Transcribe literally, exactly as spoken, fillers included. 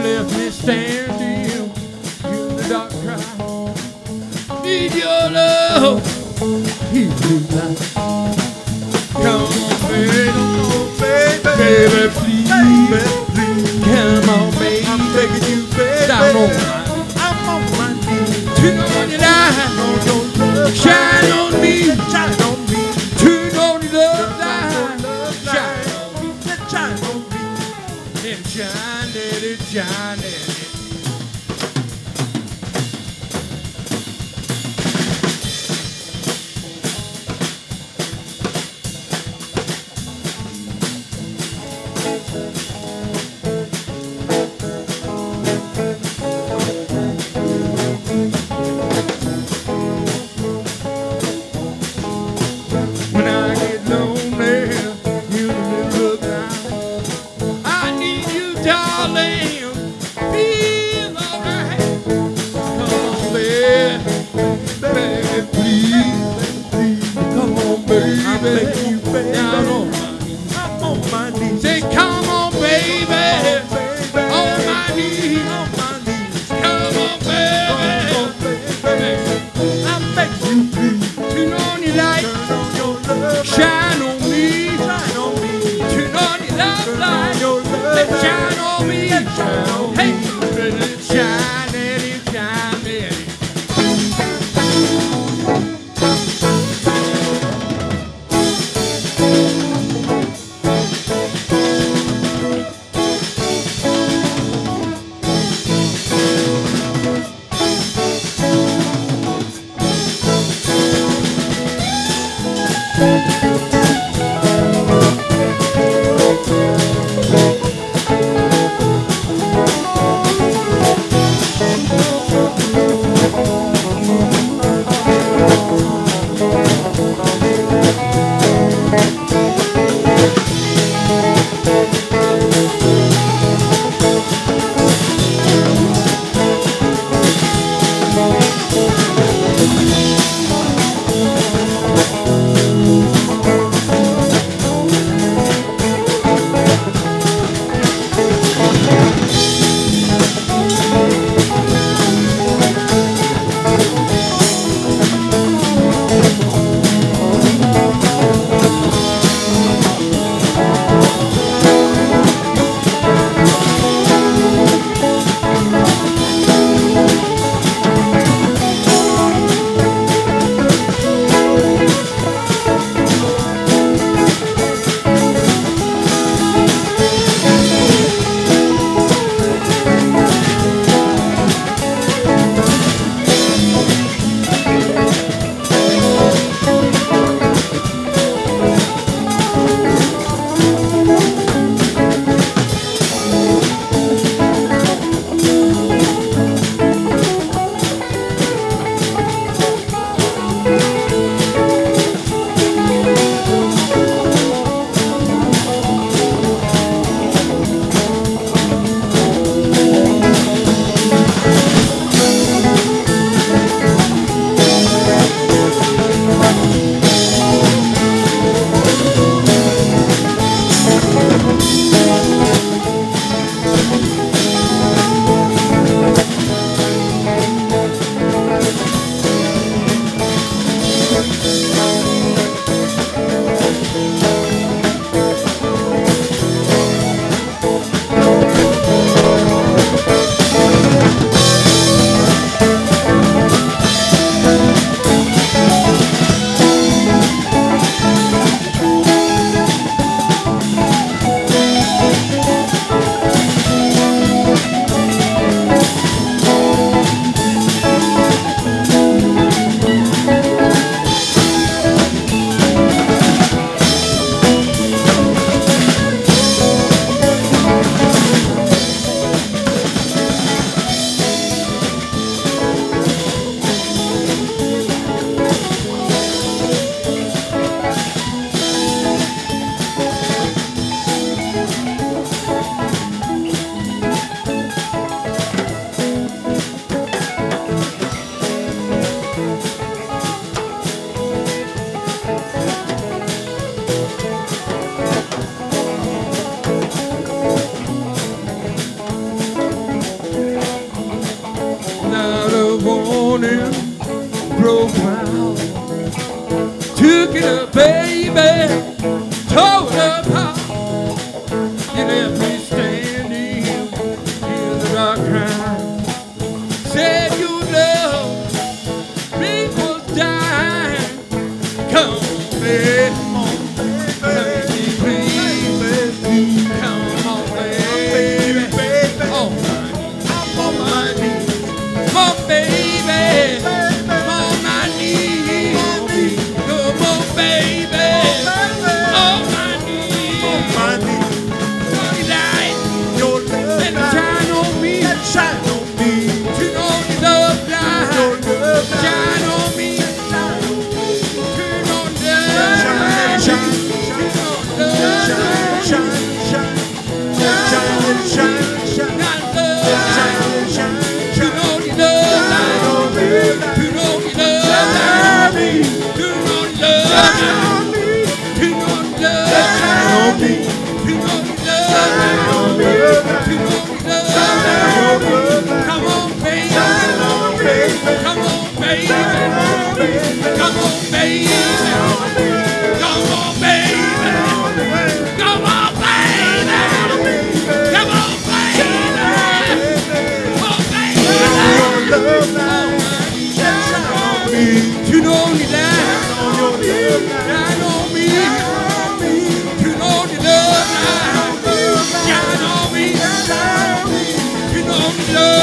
left me standing in the dark crowd. Need your love, healing light. Come on, baby, baby, baby, please, baby, please. Come on, baby, I'm begging you, baby. I'm on my, I'm on my knees. Turn on your light, on your love, shine on me, shine on me. Turn on your love light, shine on me, shine on me. Let it shine, let it shine, let it. When I get lonely, you look out. I need you, darling. Feel alright. Come on, baby, baby, please, please. Come on, baby. I'm begging you, baby. Down on my knees. I'm on my knees. Say, come on, baby. On my knees. On my knees. Come on, baby. I'm begging you, please. Turn on your light. Shine on me. Shine on me. Turn on your love light. Let it shine on me. Shine on me. Hey, let it shine, let it shine, let it. whole crowd. Took it up, baby, tore it apart. You left me standing in the dark crowd. Said your love, me was dying. Come on, baby, come on, baby, please. Come on, baby, baby. Oh, I'm on my knees. Come on, baby, I'm on my knees. Come on, baby, on my knees. Your light, your love, let it shine on me. Shine on me. Turn on your love light. Shine on me. Turn on love. Shine, shine, shine, shine, shine, shine, shine, shine. Turn on your love light. Turn on your love light. Turn on love light. Turn on love light. Turn on come on, baby. Come on, baby. Come on, baby. Come on, baby. Come on, baby. Come on, baby. Come on, baby. You know you lie. Shine on me. You know you love. Shine on me. You know you love.